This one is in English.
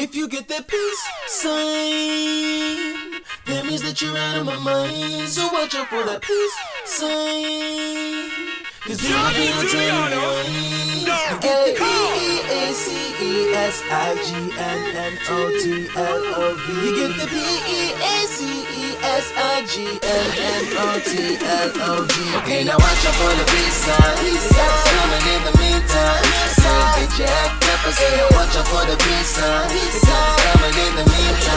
If you get that peace sign, that means that you're out of my mind. So watch out for that peace sign, cause you will be on P-E-A-C-E-S-I-G-N-N-O-T-L-O-V. You get the P-E-A-C-E-S-I-G-N-N-O-T-L-O-V. Okay, now watch out for the peace sign. It's coming in the meantime. So get your act up. I say watch out for the peace sign. It's coming in the meantime.